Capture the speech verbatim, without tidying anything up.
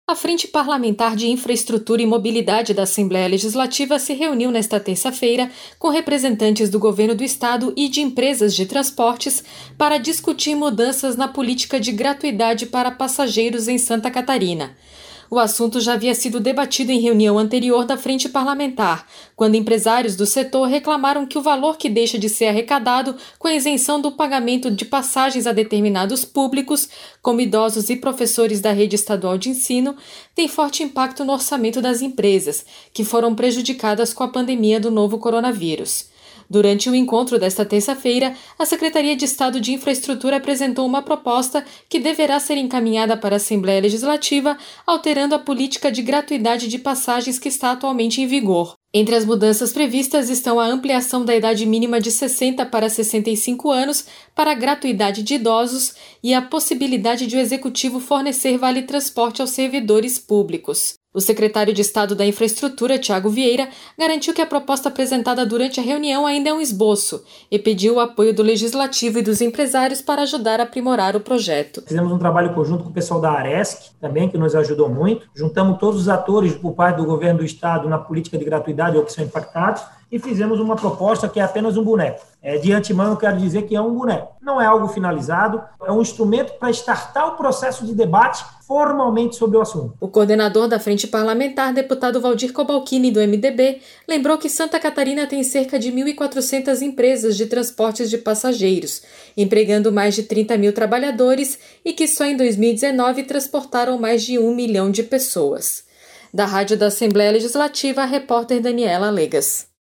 A Frente Parlamentar de Infraestrutura e Mobilidade da Assembleia Legislativa se reuniu nesta terça-feira com representantes do governo do estado e de empresas de transportes para discutir mudanças na política de gratuidade para passageiros em Santa Catarina. O assunto já havia sido debatido em reunião anterior da Frente Parlamentar, quando empresários do setor reclamaram que o valor que deixa de ser arrecadado com a isenção do pagamento de passagens a determinados públicos, como idosos e professores da rede estadual de ensino, tem forte impacto no orçamento das empresas, que foram prejudicadas com a pandemia do novo coronavírus. Durante o encontro desta terça-feira, a Secretaria de Estado de Infraestrutura apresentou uma proposta que deverá ser encaminhada para a Assembleia Legislativa, alterando a política de gratuidade de passagens que está atualmente em vigor. Entre as mudanças previstas estão a ampliação da idade mínima de sessenta para sessenta e cinco anos para a gratuidade de idosos e a possibilidade de o Executivo fornecer vale-transporte aos servidores públicos. O secretário de Estado da Infraestrutura, Tiago Vieira, garantiu que a proposta apresentada durante a reunião ainda é um esboço e pediu o apoio do Legislativo e dos empresários para ajudar a aprimorar o projeto. Fizemos um trabalho conjunto com o pessoal da Aresc, também, que nos ajudou muito. Juntamos todos os atores por parte do governo do Estado na política de gratuidade ou que são impactados e fizemos uma proposta que é apenas um boneco. É, de antemão, eu quero dizer que é um boneco. Não é algo finalizado, é um instrumento para startar o processo de debate formalmente sobre o assunto. O coordenador da Frente Parlamentar, deputado Valdir Cobalcini, do M D B, lembrou que Santa Catarina tem cerca de mil e quatrocentas empresas de transportes de passageiros, empregando mais de trinta mil trabalhadores e que só em dois mil e dezenove transportaram mais de um milhão de pessoas. Da Rádio da Assembleia Legislativa, a repórter Daniela Legas.